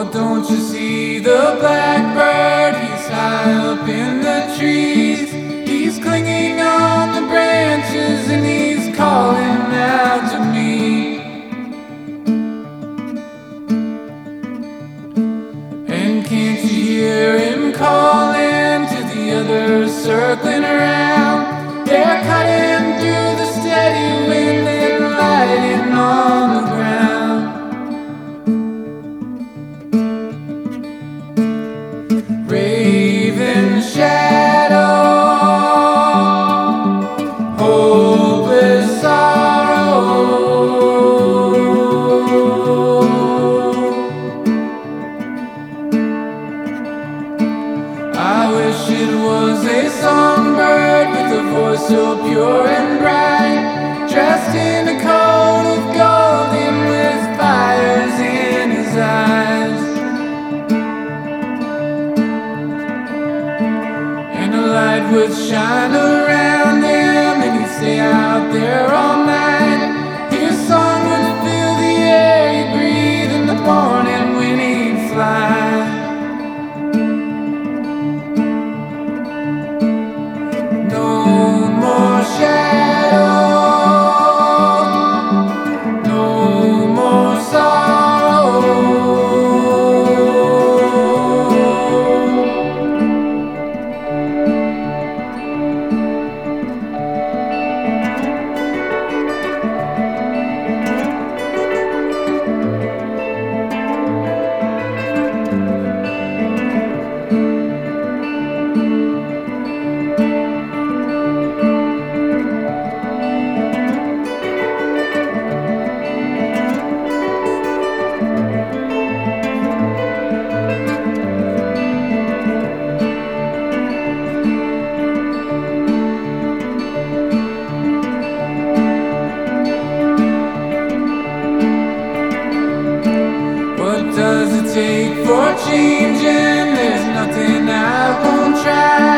Don't you see the blackbird? He's high up in the trees. He's clinging on the branches and he's calling out to me. And can't you hear him calling to the others circling around? They're cutting through the steady wind and lighting on the ground. Raven shadow, hopeless sorrow. I wish it was a songbird with a voice so pure and bright, dressed in a coat of gold and with fires in his eyes. The light would shine around him and he'd stay out there all night. His song would fill the air he breathed in the morning when he'd fly. No more shadow, no more sorrow. What does it take for changing? There's nothing I won't try.